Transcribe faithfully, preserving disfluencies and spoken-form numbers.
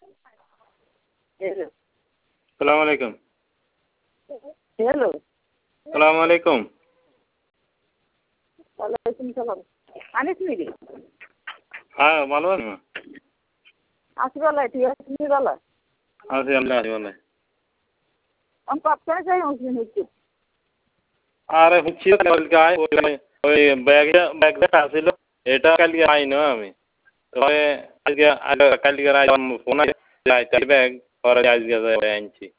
সালাম আলাইকুম। হ্যালো। সালাম আলাইকুম। ওয়ালাইকুম সালাম। আনিস মিরি? হ্যাঁ ভালো আছেন? আছি ভালো, তুই আছিস নি ভালো? আছি আল্লাহ আছি ভালো। আমি কখন যাই মুসলিম হচ্ছে? আরে হচ্ছে কালকে আই ওই ব্যাগটা ব্যাগটা আসিল এটা কালকে আই না আমি। তবে আজকে কালকে আই ফোন আছে ব্যাগ পরে আজকে যাই আনছি।